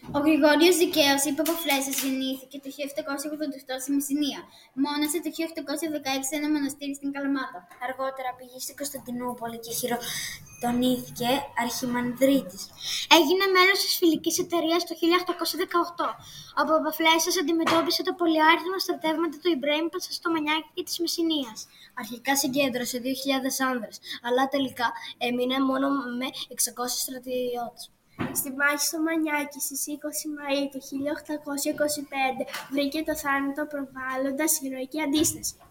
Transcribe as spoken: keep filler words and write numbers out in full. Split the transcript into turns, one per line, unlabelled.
Ο Γρηγόριος Δικαίος ή Παπαφλέσσας γεννήθηκε το χίλια επτακόσια ογδόντα οκτώ στη Μεσσηνία. Μόνασε το χίλια οκτακόσια δεκαέξι σε ένα μοναστήρι στην Καλαμάτα.
Αργότερα πήγε στην Κωνσταντινούπολη και χειροτονήθηκε αρχιμανδρίτης.
Έγινε μέλος της Φιλικής Εταιρείας το χίλια οκτακόσια δεκαοκτώ. Ο Παπαφλέσσας αντιμετώπισε τα πολυάριθμα στρατεύματα του Ιμπραήμ Πασά στο Μανιάκι και της Μεσσηνίας.
Αρχικά συγκέντρωσε δύο χιλιάδες άνδρες, αλλά τελικά έμεινε μόνο με εξακόσιους στρατιώτες.
Στη μάχη στο Μανιάκι στις είκοσι Μαΐου του χίλια οκτακόσια είκοσι πέντε βρήκε το θάνατο προβάλλοντας ηρωική αντίσταση.